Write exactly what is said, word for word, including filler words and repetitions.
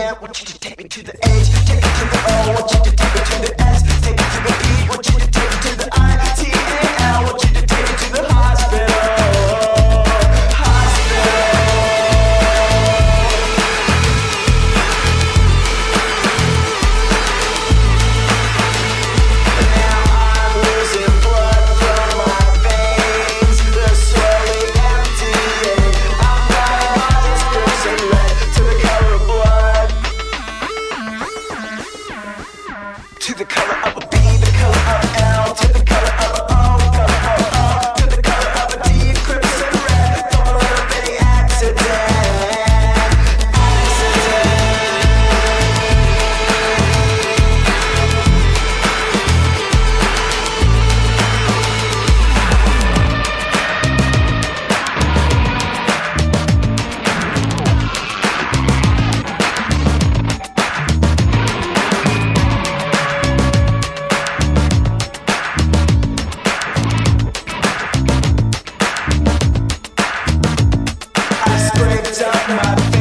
M, want you to take me to the H, take me to the O, want you to take me to the S, take me to the P, want you to take me to the I, T, A, L, want you to take me to the hospital, hospital. Now I'm losing blood from my veins, they're slowly emptying. I'm dying by this crimson red to the color of blood, to the color of a B, the color of L, to the color of a O, color of O, to the color of a D, crimson red. Don't let up any accident, accident. I scraped up my face.